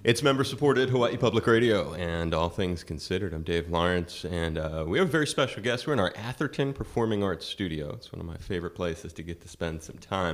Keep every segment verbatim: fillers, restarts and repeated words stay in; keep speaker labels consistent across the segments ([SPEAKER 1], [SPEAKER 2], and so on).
[SPEAKER 1] It's member-supported Hawaii Public Radio, and all things considered, I'm Dave Lawrence, and uh, we have a very special guest. We're in our Atherton Performing Arts Studio. It's one of my favorite places to get to spend some time.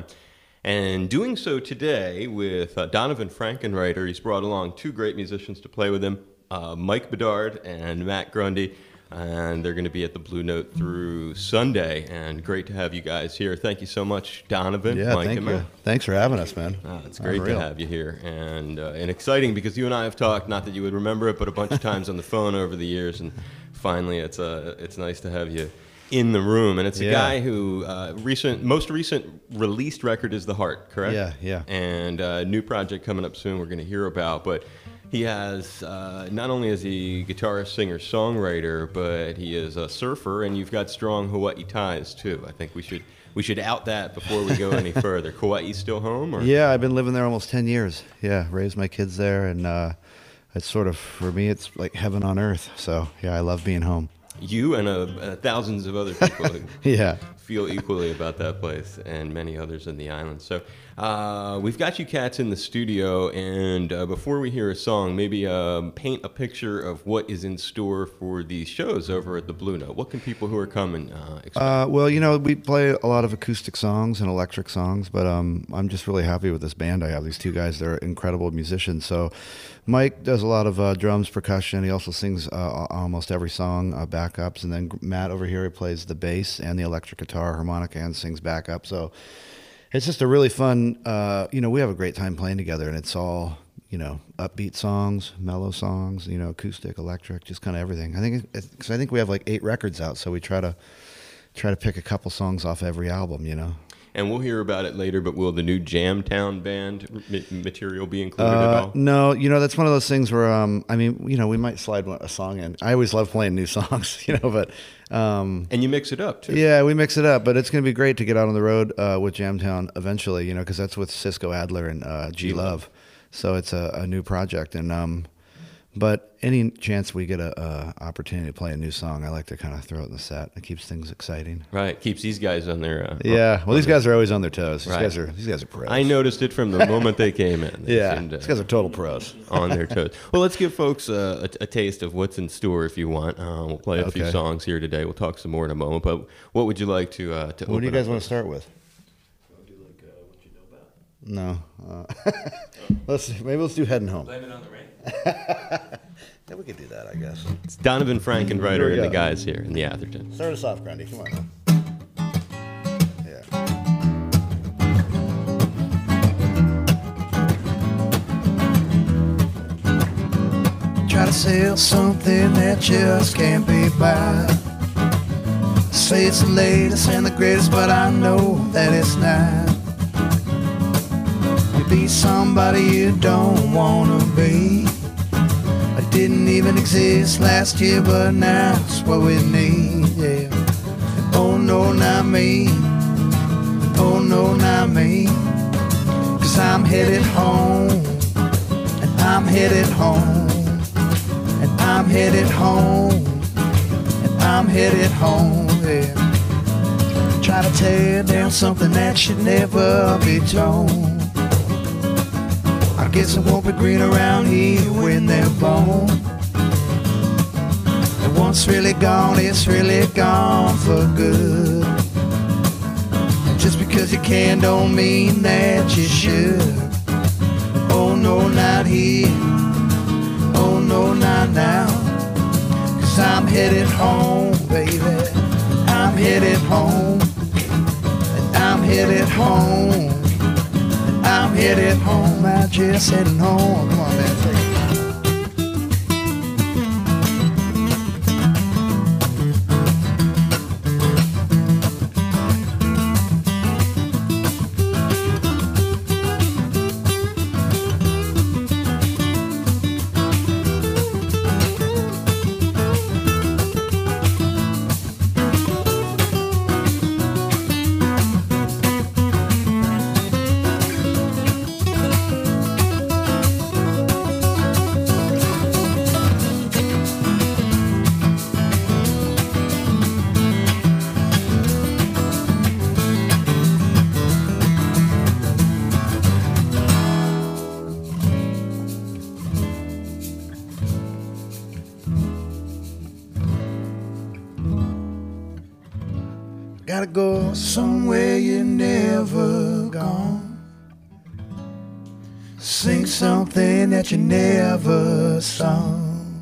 [SPEAKER 1] And doing so today with uh, Donovan Frankenreiter. He's brought along two great musicians to play with him, uh, Mike Bedard and Matt Grundy, and they're going to be at the Blue Note through Sunday. And great to have you guys here. Thank you so much, Donovan.
[SPEAKER 2] Yeah,
[SPEAKER 1] Mike
[SPEAKER 2] thank
[SPEAKER 1] and
[SPEAKER 2] you.
[SPEAKER 1] Matt.
[SPEAKER 2] Thanks for having us, man.
[SPEAKER 1] Uh, it's great to have you here, and uh, and exciting because you and I have talked, not that you would remember it, but a bunch of times on the phone over the years, and finally it's uh, it's nice to have you in the room. And it's a
[SPEAKER 2] Yeah.
[SPEAKER 1] guy who uh, recent most recent released record is The Heart, correct?
[SPEAKER 2] Yeah, yeah.
[SPEAKER 1] And a uh, new project coming up soon we're going to hear about, but he has, uh, not only is he guitarist, singer, songwriter, but he is a surfer, and you've got strong Hawaii ties too. I think we should we should out that before we go any further. Kauai still home? Or?
[SPEAKER 2] Yeah, I've been living there almost ten years. Yeah, raised my kids there, and uh, it's sort of, for me, it's like heaven on earth. So, yeah, I love being home.
[SPEAKER 1] You and uh, uh, thousands of other people who
[SPEAKER 2] Yeah.
[SPEAKER 1] feel equally about that place, and many others in the island. So uh, we've got you cats in the studio, and uh, before we hear a song, maybe um, paint a picture of what is in store for these shows over at the Blue Note. What can people who are coming uh, expect?
[SPEAKER 2] Uh, well, you know, we play a lot of acoustic songs and electric songs, but um, I'm just really happy with this band I have. These two guys, they're incredible musicians. So Mike does a lot of uh, drums, percussion. He also sings uh, almost every song, uh, backups. And then Matt over here, he plays the bass and the electric guitar, harmonica, and sings backup. So it's just a really fun, uh, you know, we have a great time playing together, and it's all, you know, upbeat songs, mellow songs, you know, acoustic, electric, just kind of everything. I think, because I think we have like eight records out, so we try to try to pick a couple songs off every album, you know.
[SPEAKER 1] And we'll hear about it later, but will the new Jamtown Band m- material be included
[SPEAKER 2] Uh,
[SPEAKER 1] at all?
[SPEAKER 2] no, you know, that's one of those things where, um, I mean, you know, we might slide one, a song in. I always love playing new songs, you know, but um,
[SPEAKER 1] And you mix it up, too.
[SPEAKER 2] yeah, we mix it up. But it's going to be great to get out on the road uh, with Jamtown eventually, you know, because that's with Cisco Adler and uh, G Love. So it's a, a new project. And um, but any chance we get a, a opportunity to play a new song, I like to kind of throw it in the set. It keeps things exciting.
[SPEAKER 1] Right, keeps these guys on their... Uh,
[SPEAKER 2] Yeah, well, these guys are always on their toes. These
[SPEAKER 1] Right.
[SPEAKER 2] guys are these guys are pros.
[SPEAKER 1] I noticed it from the moment they came in. They
[SPEAKER 2] Yeah,
[SPEAKER 1] seemed, uh,
[SPEAKER 2] these guys are total pros.
[SPEAKER 1] on their toes. Well, let's give folks uh, a, a taste of what's in store if you want. Uh, we'll play a few
[SPEAKER 2] Okay.
[SPEAKER 1] songs here today. We'll talk some more in a moment. But what would you like to uh, to
[SPEAKER 2] What do you
[SPEAKER 1] open
[SPEAKER 2] guys
[SPEAKER 1] up
[SPEAKER 2] want
[SPEAKER 1] with?
[SPEAKER 2] to start with?
[SPEAKER 3] Do like uh, what you know about.
[SPEAKER 2] No. Uh, let's maybe let's do Heading Home.
[SPEAKER 3] Blame it on the rain.
[SPEAKER 2] Yeah, we could do that, I guess.
[SPEAKER 1] It's Donovan
[SPEAKER 2] Here
[SPEAKER 1] Frankenreiter
[SPEAKER 2] we
[SPEAKER 1] and the
[SPEAKER 2] go.
[SPEAKER 1] guys here in the Atherton.
[SPEAKER 2] Start us off, Grundy. Come on. Yeah. Try to sell something that just can't be bought. Say it's the latest and the greatest, but I know that it's not. You be somebody you don't wanna be. I didn't even exist last year, but now it's what we need, yeah. Oh no, not me. Oh no, not me. Cause I'm headed home. And I'm headed home. And I'm headed home. And I'm headed home, yeah. Try to tear down something that should never be torn. I guess it won't be green around here when they're born. And once really gone, it's really gone for good. And just because you can don't mean that you should. Oh no, not here. Oh no, not now. Cause I'm headed home, baby. I'm headed home. And I'm headed home. I'm headed home, I'm just heading home. Come on, man, take it. Gotta go somewhere you never gone. Sing something that you never sung.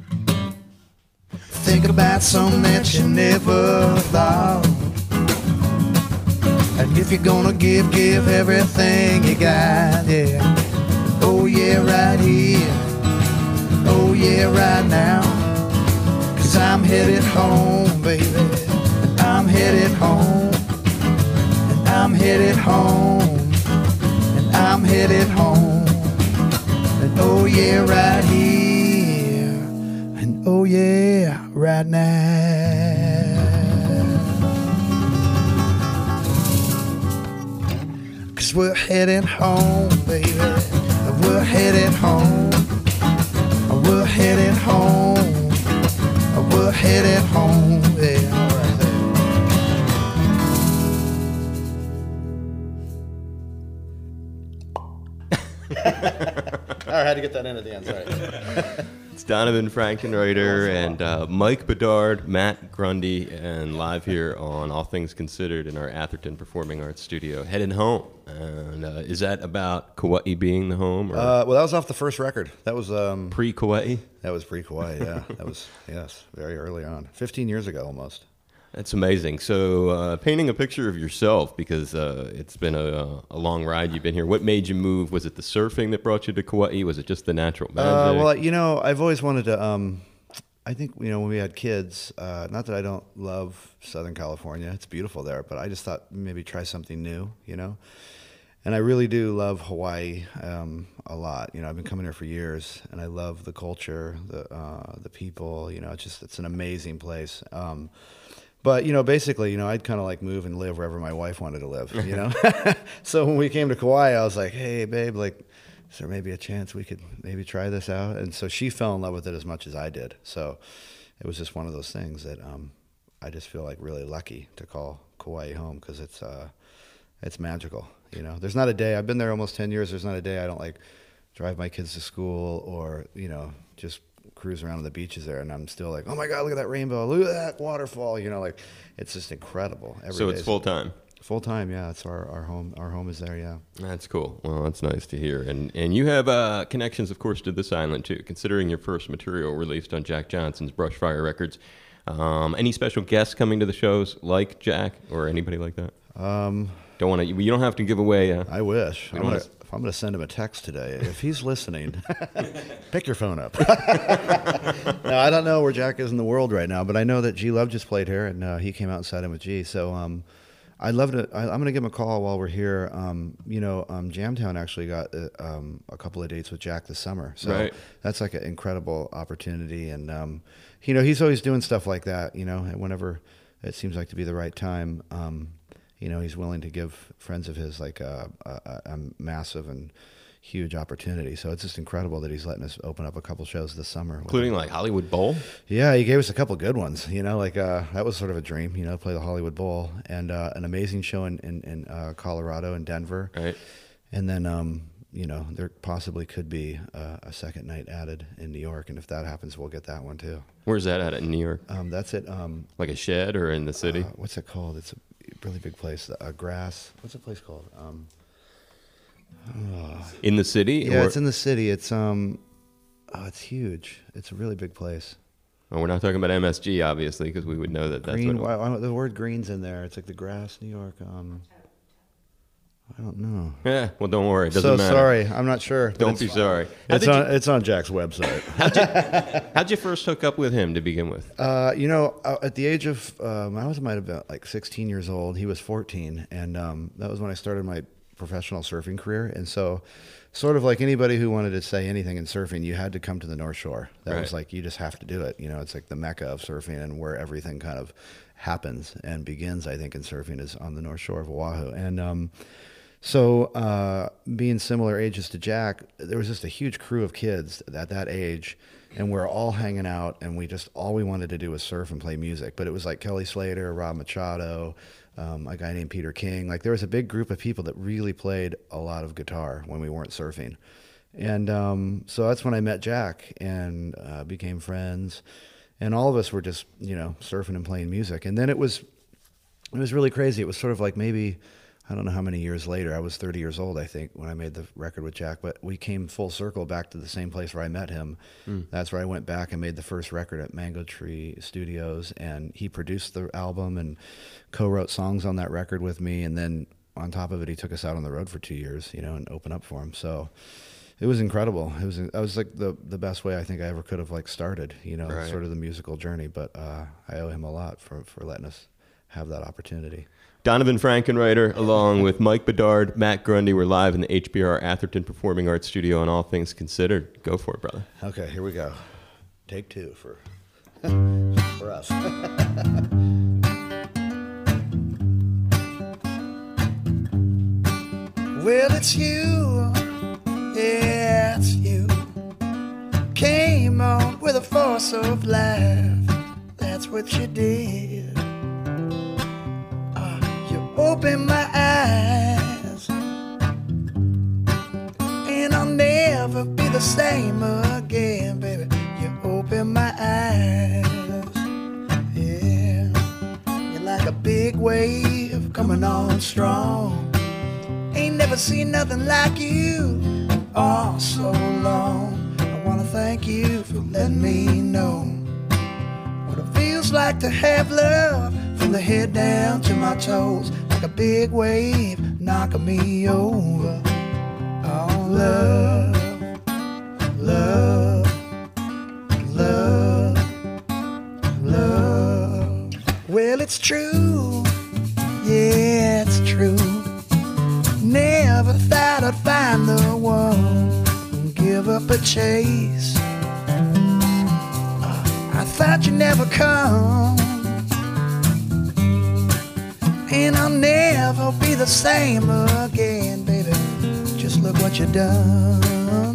[SPEAKER 2] Think about something that you never thought. And if you're gonna give, give everything you got, yeah. Oh yeah, right here. Oh yeah, right now. 'Cause I'm headed home, baby. I'm headed home. And I'm headed home. And I'm headed home. And oh yeah, right here. And oh yeah, right now. 'Cause we're headed home, baby. We're headed home. We're headed home. We're headed home. Yeah, all right there.
[SPEAKER 4] All right, I had to get that in at the end. Sorry.
[SPEAKER 1] It's Donovan Frankenreiter and uh, Mike Bedard, Matt Grundy, and live here on All Things Considered in our Atherton Performing Arts Studio, heading home. And uh, is that about Kauai being the home, or
[SPEAKER 4] Uh, well, that was off the first record. That was um,
[SPEAKER 1] pre-Kauai?
[SPEAKER 4] that was pre-Kauai. Yeah, that was yes, very early on, fifteen years ago almost.
[SPEAKER 1] That's amazing. So, uh, painting a picture of yourself, because uh, it's been a, a long ride. You've been here. What made you move? Was it the surfing that brought you to Kauai? Was it just the natural magic?
[SPEAKER 4] Uh, well, you know, I've always wanted to. Um, I think you know when we had kids. Uh, not that I don't love Southern California; it's beautiful there. But I just thought maybe try something new. You know, and I really do love Hawaii um, a lot. You know, I've been coming here for years, and I love the culture, the uh, the people. You know, it's just it's an amazing place. Um, But, you know, basically, you know, I'd kind of like move and live wherever my wife wanted to live, you know? So when we came to Kauai, I was like, hey, babe, like, is there maybe a chance we could maybe try this out? And so she fell in love with it as much as I did. So it was just one of those things that um, I just feel like really lucky to call Kauai home because it's, uh, it's magical, you know? There's not a day, I've been there almost ten years, there's not a day I don't like drive my kids to school or, you know, just cruise around on the beaches there, and I'm still like, oh my God, look at that rainbow, look at that waterfall, you know, like it's just incredible. Every
[SPEAKER 1] so it's full time.
[SPEAKER 4] Full time, yeah. It's our, our home. Our home is there, yeah.
[SPEAKER 1] That's cool. Well, that's nice to hear. And and you have uh, connections, of course, to this island too. Considering your first material released on Jack Johnson's Brushfire Records, um, any special guests coming to the shows like Jack or anybody like that?
[SPEAKER 4] Um,
[SPEAKER 1] don't want to. You don't have to give away. Uh,
[SPEAKER 4] I wish. I'm
[SPEAKER 1] wanna,
[SPEAKER 4] gonna, if I'm going to send him a text today, if he's listening, pick your phone up. No, I don't know where Jack is in the world right now, but I know that G Love just played here, and uh, he came out and sat in with G. So um, I'd love to. I, I'm going to give him a call while we're here. Um, you know, um, Jamtown actually got uh, um, a couple of dates with Jack this summer, so
[SPEAKER 1] right.
[SPEAKER 4] That's like an incredible opportunity. And um, you know, he's always doing stuff like that. You know, and whenever it seems like to be the right time. Um, You know, he's willing to give friends of his like a, a, a massive and huge opportunity. So it's just incredible that he's letting us open up a couple shows this summer,
[SPEAKER 1] including like Hollywood Bowl.
[SPEAKER 4] Yeah, he gave us a couple good ones. You know, like uh, that was sort of a dream. You know, play the Hollywood Bowl and uh, an amazing show in in, in uh, Colorado and Denver.
[SPEAKER 1] Right.
[SPEAKER 4] And then um, you know, there possibly could be uh, a second night added in New York, and if that happens, we'll get that one too.
[SPEAKER 1] Where's that at in New York?
[SPEAKER 4] Um, that's it. Um,
[SPEAKER 1] like a shed or in the city?
[SPEAKER 4] Uh, what's it called? It's a really big place. Uh, grass. What's the place called? Um,
[SPEAKER 1] uh, in the city?
[SPEAKER 4] Yeah,
[SPEAKER 1] or?
[SPEAKER 4] It's in the city. It's um, oh, it's huge. It's a really big place.
[SPEAKER 1] Oh, we're not talking about M S G, obviously, because we would know that that's
[SPEAKER 4] Green.
[SPEAKER 1] what.
[SPEAKER 4] Why, why, the word green's in there. It's like the grass, New York. Um, I don't know.
[SPEAKER 1] Yeah. Well, don't worry. It doesn't
[SPEAKER 4] so
[SPEAKER 1] matter.
[SPEAKER 4] sorry. I'm not sure.
[SPEAKER 1] Don't be sorry.
[SPEAKER 4] It's on.
[SPEAKER 1] You,
[SPEAKER 4] it's on Jack's website.
[SPEAKER 1] how'd, you, how'd you first hook up with him to begin with?
[SPEAKER 4] Uh, you know, at the age of um, I was might have been like sixteen years old. He was fourteen, and um, that was when I started my professional surfing career. And so, sort of like anybody who wanted to say anything in surfing, you had to come to the North Shore. That
[SPEAKER 1] right.
[SPEAKER 4] was like you just have to do it. You know, it's like the mecca of surfing and where everything kind of happens and begins. I think in surfing is on the North Shore of Oahu, and um, so uh, being similar ages to Jack, there was just a huge crew of kids at that age. And we're all hanging out, and we just all we wanted to do was surf and play music. But it was like Kelly Slater, Rob Machado, um, a guy named Peter King. Like there was a big group of people that really played a lot of guitar when we weren't surfing. And um, so that's when I met Jack and uh, became friends. And all of us were just, you know, surfing and playing music. And then it was it was really crazy. It was sort of like maybe, I don't know how many years later. I was thirty years old, I think, when I made the record with Jack. But we came full circle back to the same place where I met him. Mm. That's where I went back and made the first record at Mango Tree Studios. And he produced the album and co-wrote songs on that record with me. And then on top of it, he took us out on the road for two years, you know, and opened up for him. So it was incredible. It was, it was like the the best way I think I ever could have like started, you know, right. sort of the musical journey. But uh, I owe him a lot for, for letting us have that opportunity.
[SPEAKER 1] Donovan Frankenreiter, along with Mike Bedard, Matt Grundy, we're live in the H B R Atherton Performing Arts Studio on All Things Considered. Go for it, brother.
[SPEAKER 4] Okay, here we go. Take two for, for us. Well, it's you, yeah, it's you. Came on with a force of life, that's what you did. Uh, you opened my eyes, and I'll never be the same again, baby. You opened my eyes, yeah. You're like a big wave coming on strong. Ain't never seen nothing like you all so long. I wanna thank you for letting me know what it feels like to have love from the head down to my toes, like a big wave knocking me over. Oh, love, love, love, love. Well, it's true, yeah, it's true. Never thought I'd find the one and give up a chase. uh, I thought you'd never come, and I'll never be the same again, baby. Just look what you done.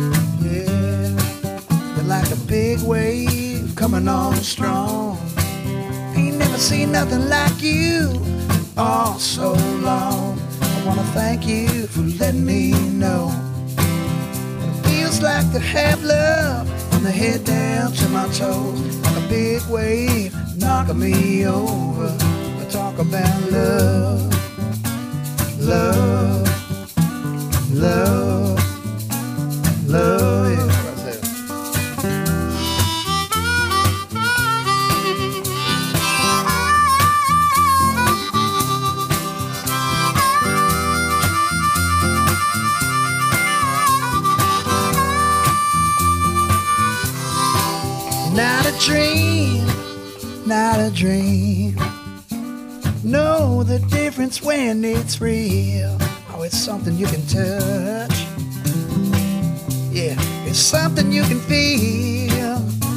[SPEAKER 4] Yeah, you're like a big wave coming on strong. Ain't never seen nothing like you all so long. I wanna thank you for letting me know what it feels like to have love from the head down to my toes, like a big wave knocking me over. I talk about love, love, love, love, yeah. Not a dream, not a dream. Know the difference when it's real. Oh, it's something you can touch. Yeah, it's something you can feel.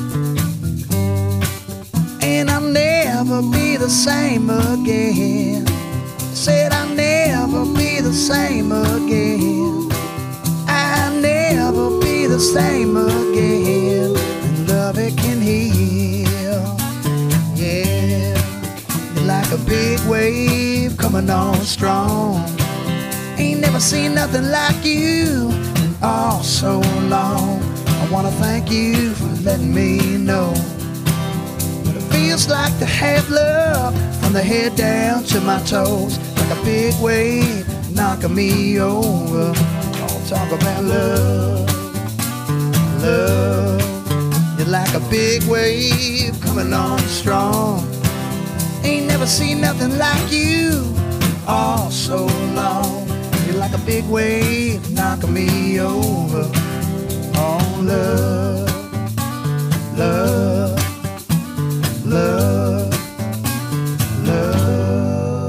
[SPEAKER 4] And I'll never be the same again. Said I'll never be the same again. I'll never be the same again. Love, it can heal, yeah. You're like a big wave coming on strong. Ain't never seen nothing like you in all so long. I wanna thank you for letting me know what it feels like to have love from the head down to my toes, like a big wave knocking me over. I'll talk about love, love. You're like a big wave coming on strong. Ain't never seen nothing like you all so long. You're like a big wave knocking me over. Oh, love, love, love, love.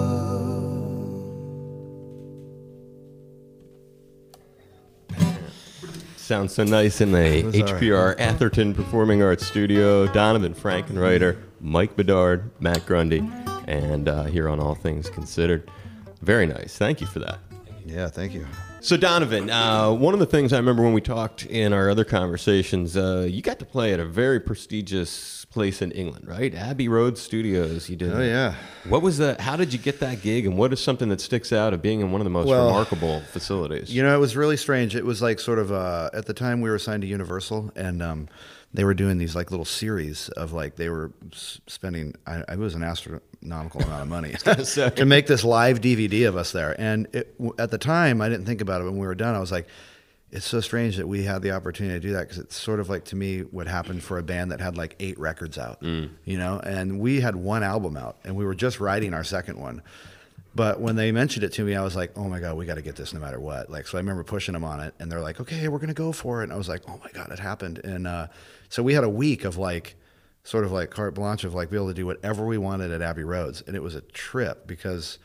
[SPEAKER 1] Sounds so nice in the H B R right. Atherton Performing Arts Studio. Donovan Frankenreiter, Mike Bedard, Matt Grundy, and uh, here on All Things Considered. Very nice. Thank you for that.
[SPEAKER 4] Yeah, thank you.
[SPEAKER 1] So Donovan, uh, one of the things I remember when we talked in our other conversations, uh, you got to play at a very prestigious place in England, right? Abbey Road Studios. You did.
[SPEAKER 4] Oh yeah.
[SPEAKER 1] What was the? How did you get that gig, and what is something that sticks out of being in one of the most
[SPEAKER 4] Well,
[SPEAKER 1] remarkable facilities?
[SPEAKER 4] You know, it was really strange. It was like sort of uh, at the time we were signed to Universal, and um, they were doing these like little series of like they were s- spending. I, I was an astronomical amount of money to make this live D V D of us there. And it, at the time, I didn't think about it. When we were done, I was like, it's so strange that we had the opportunity to do that, because it's sort of like, to me, what happened for a band that had like eight records out, mm. you know, and we had one album out, and we were just writing our second one. But when they mentioned it to me, I was like, oh my God, we got to get this no matter what. Like, so I remember pushing them on it, and they're like, okay, we're going to go for it. And I was like, oh my God, it happened. And uh, so we had a week of like, sort of like carte blanche of like be able to do whatever we wanted at Abbey Roads. And it was a trip, because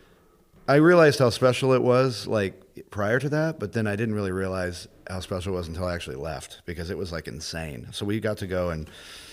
[SPEAKER 4] I realized how special it was like prior to that, but then I didn't really realize how special it was until I actually left, because it was like insane. So we got to go, and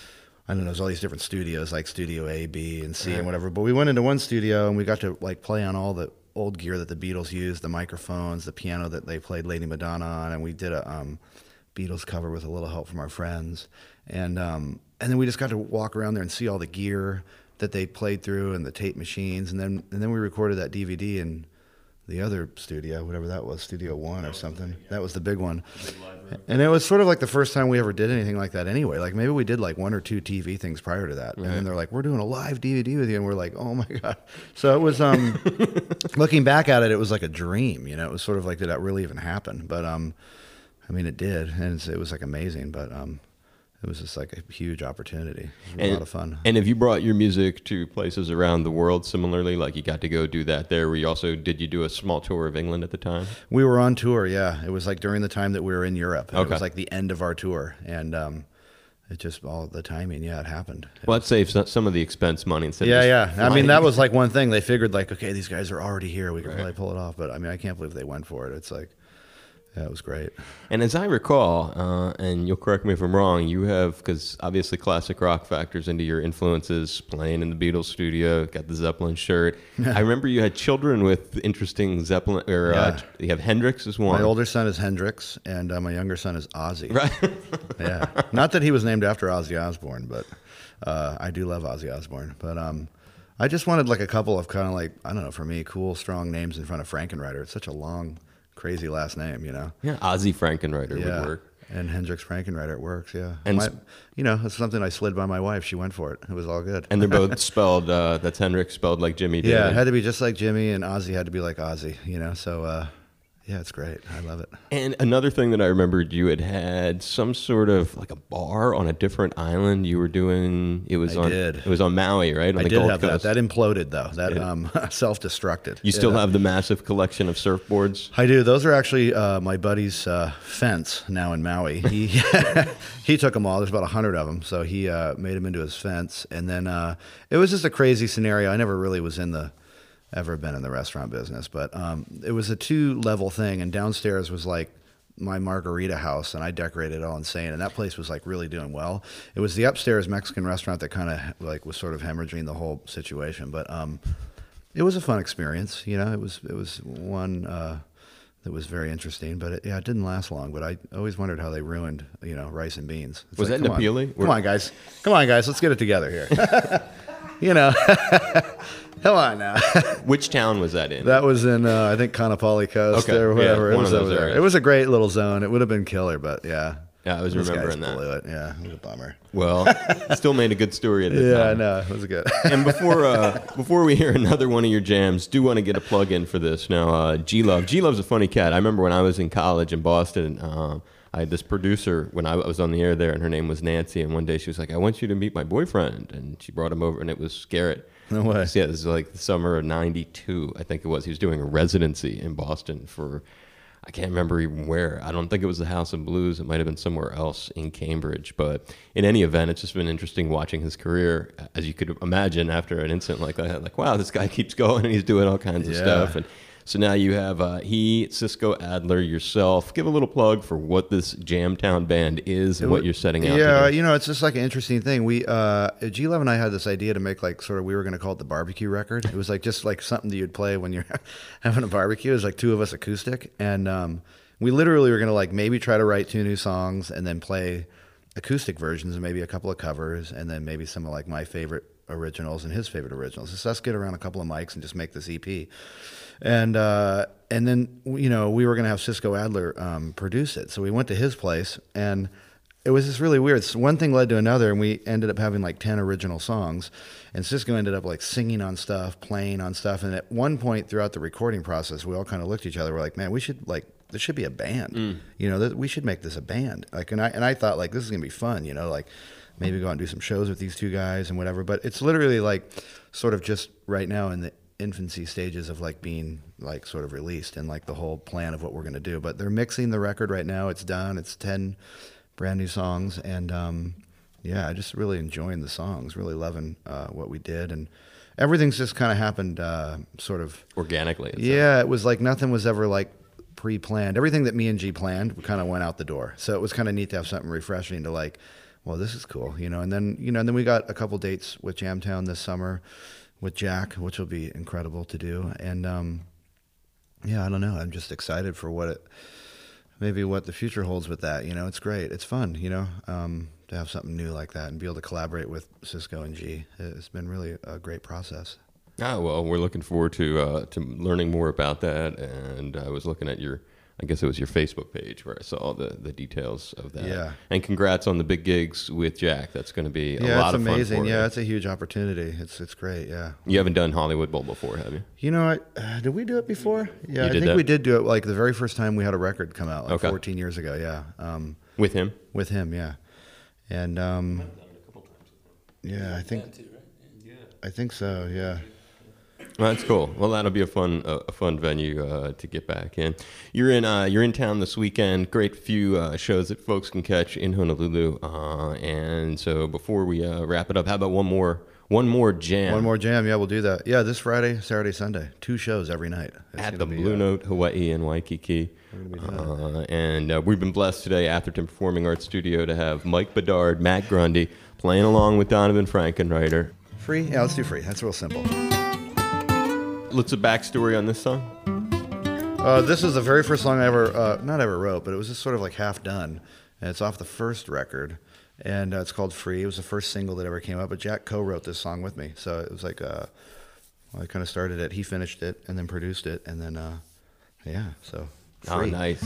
[SPEAKER 4] I don't know, there's all these different studios, like Studio A, B, and C, and whatever. But we went into one studio, and we got to like play on all the old gear that the Beatles used, the microphones, the piano that they played Lady Madonna on, and we did a um, Beatles cover with a little help from our friends. And um, and then we just got to walk around there and see all the gear that they played through, and the tape machines. And then and then we recorded that D V D in the other studio, whatever that was, Studio One or something. That was the big one. And it was sort of like the first time we ever did anything like that anyway. Like maybe we did like one or two T V things prior to that. Right. And then they're like, we're doing a live D V D with you. And we're like, oh my God. So it was, um, looking back at it, it was like a dream, you know, it was sort of like, did that really even happen? But, um, I mean, it did. And it's, it was like amazing, but, um, it was just like a huge opportunity. It was
[SPEAKER 1] and,
[SPEAKER 4] a lot of fun.
[SPEAKER 1] And have you brought your music to places around the world similarly? Like you got to go do that there. Were you also, did you do a small tour of England at the time?
[SPEAKER 4] We were on tour, yeah. It was like during the time that we were in Europe.
[SPEAKER 1] Okay.
[SPEAKER 4] It was like the end of our tour. And um, it just, all the timing, yeah, it happened. It
[SPEAKER 1] well,
[SPEAKER 4] was,
[SPEAKER 1] that saves some of the expense money instead
[SPEAKER 4] yeah,
[SPEAKER 1] of
[SPEAKER 4] yeah.
[SPEAKER 1] just
[SPEAKER 4] I mean,
[SPEAKER 1] flying.
[SPEAKER 4] that was like one thing. They figured like, okay, these guys are already here. We can
[SPEAKER 1] Right.
[SPEAKER 4] probably pull it off. But I mean, I can't believe they went for it. It's like, yeah, it was great.
[SPEAKER 1] And as I recall, uh, and you'll correct me if I'm wrong, you have, because obviously classic rock factors into your influences, playing in the Beatles studio, got the Zeppelin shirt. I remember you had children with interesting Zeppelin, or uh,
[SPEAKER 4] Yeah.
[SPEAKER 1] you have Hendrix as one.
[SPEAKER 4] My older son is Hendrix, and uh, my younger son is Ozzy.
[SPEAKER 1] Right.
[SPEAKER 4] Yeah. Not that he was named after Ozzy Osbourne, but uh, I do love Ozzy Osbourne. But um, I just wanted like a couple of kind of like, I don't know, for me, cool, strong names in front of Frankenreiter. It's such a long, crazy last name, you know?
[SPEAKER 1] Yeah, Ozzy Frankenreiter
[SPEAKER 4] Yeah.
[SPEAKER 1] would work.
[SPEAKER 4] And Hendrix Frankenreiter, it works, yeah.
[SPEAKER 1] And
[SPEAKER 4] my,
[SPEAKER 1] s-
[SPEAKER 4] you know, it's something I slid by my wife. She went for it. It was all good.
[SPEAKER 1] And they're both spelled, uh, that's Hendrix spelled like Jimmy did.
[SPEAKER 4] yeah, it had to be just like Jimmy, and Ozzy had to be like Ozzy, you know? So, uh, yeah, it's great. I love it.
[SPEAKER 1] And another thing that I remembered, you had had some sort of like a bar on a different island. You were doing, it was
[SPEAKER 4] I
[SPEAKER 1] on,
[SPEAKER 4] did.
[SPEAKER 1] it was on Maui, right? On
[SPEAKER 4] I
[SPEAKER 1] the
[SPEAKER 4] did
[SPEAKER 1] Gold
[SPEAKER 4] have
[SPEAKER 1] Coast.
[SPEAKER 4] that. That imploded, though. That
[SPEAKER 1] Yeah.
[SPEAKER 4] um, self-destructed.
[SPEAKER 1] You still
[SPEAKER 4] Yeah.
[SPEAKER 1] have the massive collection of surfboards?
[SPEAKER 4] I do. Those are actually uh, my buddy's uh, fence now in Maui. He he took them all. There's about a hundred of them, so he uh, made them into his fence. And then uh, it was just a crazy scenario. I never really was in the ever been in the restaurant business, but um, it was a two level thing, and downstairs was like my margarita house, and I decorated it all insane, and that place was like really doing well. It was the upstairs Mexican restaurant that kind of like was sort of hemorrhaging the whole situation, but um, it was a fun experience. You know, it was it was one uh, that was very interesting, but it, yeah, it didn't last long. But I always wondered how they ruined, you know, rice and beans. It's
[SPEAKER 1] Was
[SPEAKER 4] like,
[SPEAKER 1] that in
[SPEAKER 4] come on.
[SPEAKER 1] Napili?
[SPEAKER 4] Come on, guys. Come on, guys. Let's get it together here. You know, come on now.
[SPEAKER 1] Which town was that in?
[SPEAKER 4] That was in, uh, I think, Kanapali Coast
[SPEAKER 1] Okay,
[SPEAKER 4] or whatever.
[SPEAKER 1] yeah,
[SPEAKER 4] it
[SPEAKER 1] one
[SPEAKER 4] was
[SPEAKER 1] of those
[SPEAKER 4] over there.
[SPEAKER 1] areas.
[SPEAKER 4] It was a great little zone. It would have been killer, but yeah.
[SPEAKER 1] Yeah, I was
[SPEAKER 4] Those
[SPEAKER 1] remembering
[SPEAKER 4] guys
[SPEAKER 1] that.
[SPEAKER 4] blew it. Yeah, it was a bummer.
[SPEAKER 1] Well, still made a good story at the
[SPEAKER 4] Yeah,
[SPEAKER 1] time.
[SPEAKER 4] no, it was good.
[SPEAKER 1] And before uh, before we hear another one of your jams, do want to get a plug in for this. Now, uh, G Love. G Love's a funny cat. I remember when I was in college in Boston, um, I had this producer when I was on the air there, and her name was Nancy. And one day she was like, "I want you to meet my boyfriend," and she brought him over, and it was Garrett.
[SPEAKER 4] No way.
[SPEAKER 1] So, yeah, this is like the summer of ninety-two, I think it was. He was doing a residency in Boston for, I can't remember even where. I don't think it was the House of Blues. It might have been somewhere else in Cambridge. But in any event, it's just been interesting watching his career. As you could imagine, after an incident like that, like, wow, this guy keeps going and he's doing all kinds of
[SPEAKER 4] Yeah.
[SPEAKER 1] stuff. And So now you have uh, he, Cisco Adler, yourself. Give a little plug for what this Jamtown Band is and what you're setting out
[SPEAKER 4] yeah,
[SPEAKER 1] to do.
[SPEAKER 4] you know, it's just like an interesting thing. We uh, G eleven and I had this idea to make like sort of we were going to call it the barbecue record. It was like just like something that you'd play when you're having a barbecue. It was like two of us acoustic, and um, we literally were going to like maybe try to write two new songs and then play acoustic versions and maybe a couple of covers and then maybe some of like my favorite originals and his favorite originals. Just us get around a couple of mics and just make this E P. And uh, and then, you know, we were going to have Cisco Adler um, produce it. So we went to his place, and it was just really weird. So one thing led to another, and we ended up having like ten original songs. And Cisco ended up like singing on stuff, playing on stuff. And at one point throughout the recording process, we all kind of looked at each other. We're like, man, we should like, this should be a band. Mm. You know, th- we should make this a band. Like, and I and I thought like this is going to be fun, you know, like maybe go out and do some shows with these two guys and whatever. But it's literally like sort of just right now in the infancy stages of like being like sort of released and like the whole plan of what we're going to do. But they're mixing the record right now. It's done. It's ten brand new songs. And um, yeah, I just really enjoying the songs, really loving uh, what we did. And everything's just kind of happened uh, sort of
[SPEAKER 1] organically.
[SPEAKER 4] Yeah, it was like nothing was ever like pre-planned. Everything that me and G planned kind of went out the door. So it was kind of neat to have something refreshing to like, well, this is cool, you know. And then, you know, and then we got a couple dates with Jamtown this summer with Jack, which will be incredible to do. And um, yeah, I don't know. I'm just excited for what it, maybe what the future holds with that. You know, it's great. It's fun, you know, um, to have something new like that and be able to collaborate with Cisco and G. It's been really a great process.
[SPEAKER 1] Oh, well, we're looking forward to uh, to learning more about that. And I was looking at your, I guess it was your Facebook page where I saw the, the details of that.
[SPEAKER 4] Yeah.
[SPEAKER 1] And congrats on the big gigs with Jack. That's going to be a
[SPEAKER 4] yeah,
[SPEAKER 1] lot of
[SPEAKER 4] it's
[SPEAKER 1] fun
[SPEAKER 4] amazing.
[SPEAKER 1] for you.
[SPEAKER 4] Yeah, it's a huge opportunity. It's it's great. Yeah.
[SPEAKER 1] You haven't done Hollywood Bowl before, have you?
[SPEAKER 4] You know, I, uh, did we do it before? Yeah,
[SPEAKER 1] You
[SPEAKER 4] I
[SPEAKER 1] did
[SPEAKER 4] think
[SPEAKER 1] that?
[SPEAKER 4] we did do it like the very first time we had a record come out, like
[SPEAKER 1] Okay.
[SPEAKER 4] fourteen years ago. Yeah. Um,
[SPEAKER 1] With him?
[SPEAKER 4] with him, yeah. And um, yeah, I think I think so. Yeah.
[SPEAKER 1] Well, that's cool. Well, that'll be a fun, uh, a fun venue uh, to get back in. You're in, uh, you're in town this weekend. Great few uh, shows that folks can catch in Honolulu. Uh, and so, before we uh, wrap it up, how about one more, one more jam?
[SPEAKER 4] One more jam. Yeah, we'll do that. Yeah, this Friday, Saturday, Sunday, two shows every night. It's
[SPEAKER 1] At
[SPEAKER 4] gonna
[SPEAKER 1] the
[SPEAKER 4] be,
[SPEAKER 1] Blue
[SPEAKER 4] uh,
[SPEAKER 1] Note Hawaii in Waikiki. Uh, and uh, we've been blessed today, Atherton Performing Arts Studio, to have Mike Bedard, Matt Grundy, playing along with Donovan Frankenreiter.
[SPEAKER 4] Free? Yeah, let's do free. That's real simple.
[SPEAKER 1] What's the backstory on this song?
[SPEAKER 4] Uh, this is the very first song I ever, uh, not ever wrote, but it was just sort of like half done. And it's off the first record. And uh, it's called Free. It was the first single that ever came out. But Jack co-wrote this song with me. So it was like, uh, well, I kind of started it. He finished it and then produced it. And then, uh, yeah, so Free.
[SPEAKER 1] Oh, nice.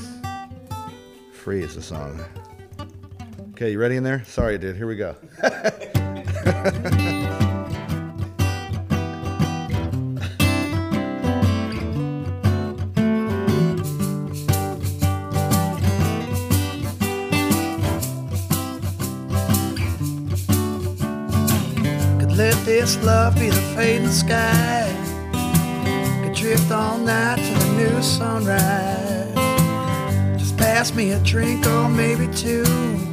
[SPEAKER 4] Free is the song. Okay, you ready in there? Sorry, dude. Here we go.
[SPEAKER 2] Let this love be the fading sky. Could drift all night to the new sunrise. Just pass me a drink or maybe two.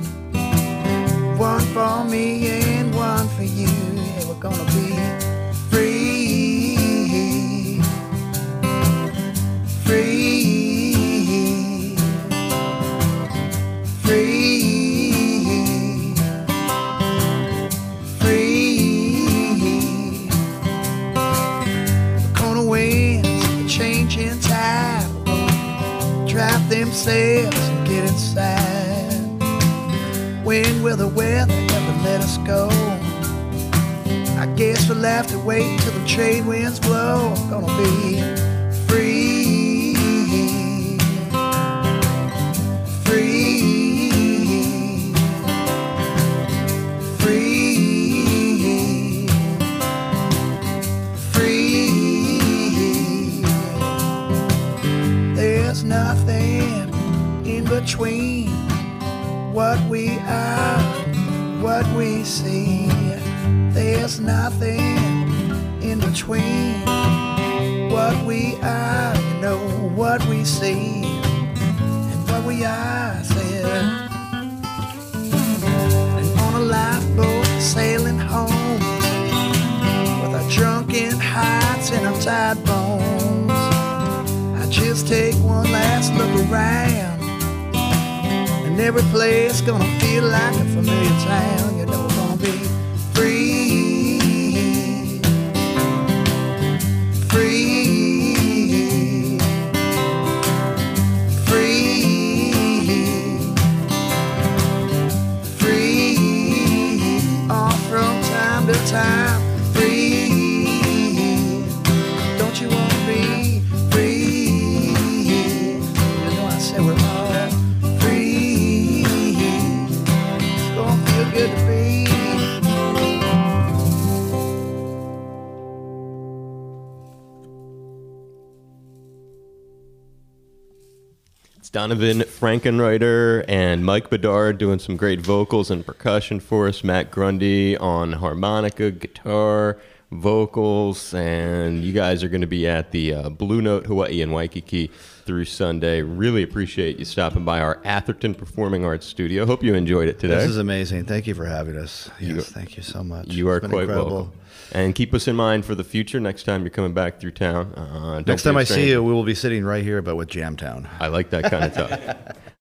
[SPEAKER 2] One for me and one for you. Yeah, we're gonna be free. Free. Free. Changing tide, drive themselves and get inside. When will the weather ever let us go? I guess we'll have to wait till the trade winds blow. Gonna be free, free, free. There's nothing in between what we are, what we see. There's nothing in between what we are, you know, what we see and what we are, said. And on a lifeboat sailing home with our drunken hearts and our tired bones. Let's take one last look around, and every place gonna feel like a familiar town. You know we're gonna be free, free, free, free, all from time to time. Free, don't you wanna be free? You know I said we're all free. It's gonna feel good to be.
[SPEAKER 1] It's Donovan Frankenreiter and Mike Bedard doing some great vocals and percussion for us. Matt Grundy on harmonica, guitar, vocals, and you guys are going to be at the uh, Blue Note Hawaii in Waikiki through Sunday. Really appreciate you stopping by our Atherton Performing Arts Studio. Hope you enjoyed it today.
[SPEAKER 4] This is amazing. Thank you for having us. Yes,
[SPEAKER 1] You-
[SPEAKER 4] thank you so much.
[SPEAKER 1] You are
[SPEAKER 4] It's been
[SPEAKER 1] quite
[SPEAKER 4] incredible.
[SPEAKER 1] welcome. And keep us in mind for the future. Next time you're coming back through town. Uh, don't
[SPEAKER 4] Next
[SPEAKER 1] be a
[SPEAKER 4] time I see
[SPEAKER 1] stranger.
[SPEAKER 4] you, we will be sitting right here, but with Jamtown.
[SPEAKER 1] I like that kind of talk.